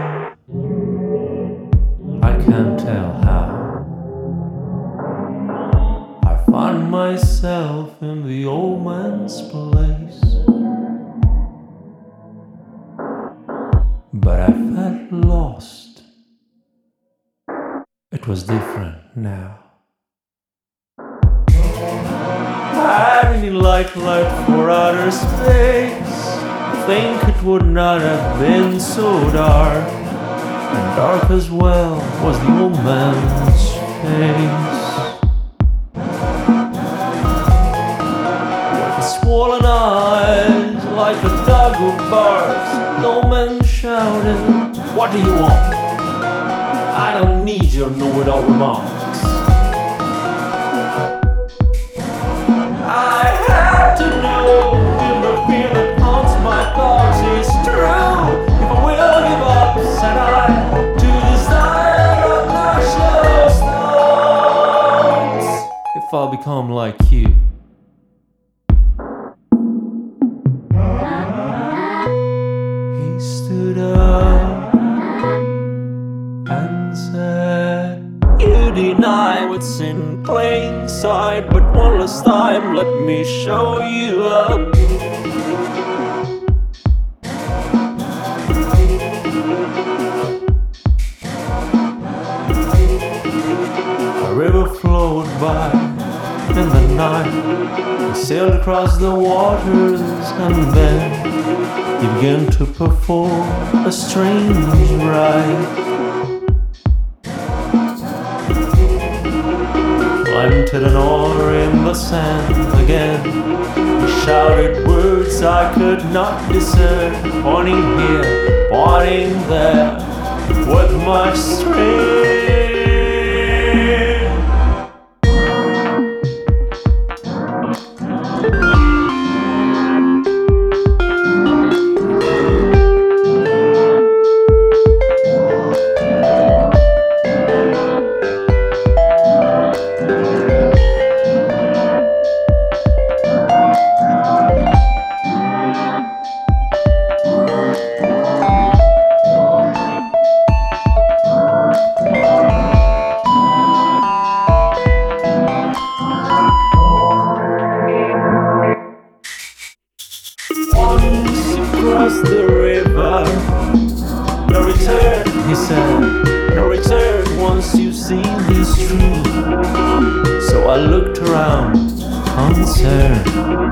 I can't tell how. I find myself in the old man's place, but I felt lost. It was different now. Had any light left for outer space, I think it would not have been so dark. And dark as well was the old man's face. With swollen eyes like a dog who barks, the old man shouted, "What do you want? I don't need your know-it-all remarks." I had to know if the fear that haunts my thoughts is true. If I will give up, said I, to desire obnoxious thoughts. If I'll become like you. He stood up and said, "You deny what's in plain sight, but one last time let me show you up." A river flowed by in the night. We sailed across the waters, and then he began to perform a strange rite. Planted an oar in the sand again, he shouted words I could not discern, pointing here, pointing there, with much strength. Across the river, no return, he said, no return once you've seen this stream. So I looked around, concerned.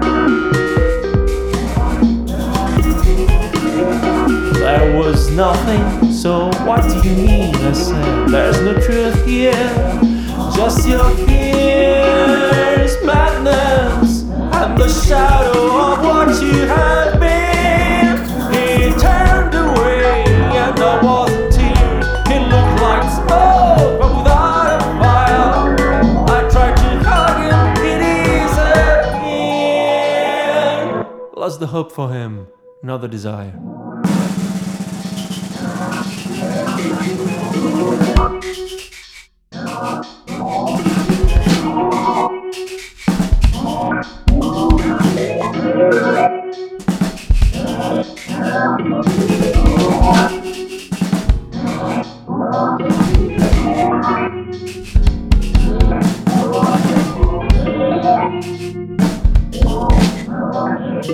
There was nothing, so what do you mean? I said, there's no truth here, just your fears, madness, and the shadow of what you had been. He turned away and I wasn't here. He looked like smoke but without a fire. I tried to hug him, it disappeared. Lost the hope for him, not the desire.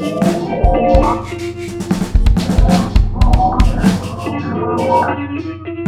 Thank you.